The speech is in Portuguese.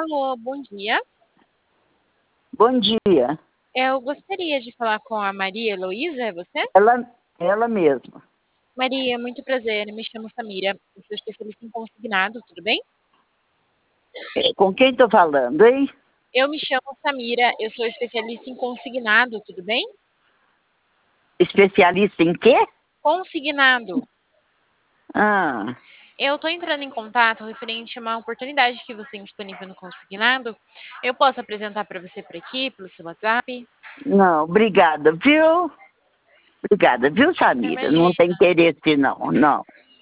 Alô, bom dia. Bom dia. Eu gostaria de falar com a Maria Heloísa, é você? Ela mesma. Maria, muito prazer, me chamo Samira, eu sou especialista em consignado, tudo bem? Com quem estou falando, hein? Eu me chamo Samira, eu sou especialista em consignado, tudo bem? Especialista em quê? Consignado. Ah, Eu estou entrando em contato referente a uma oportunidade que você tem disponível no consignado. Eu posso apresentar para você por aqui, pelo seu WhatsApp? não, obrigada, viu? Obrigada, viu, Samira? Não Imagina. tem interesse, não, não.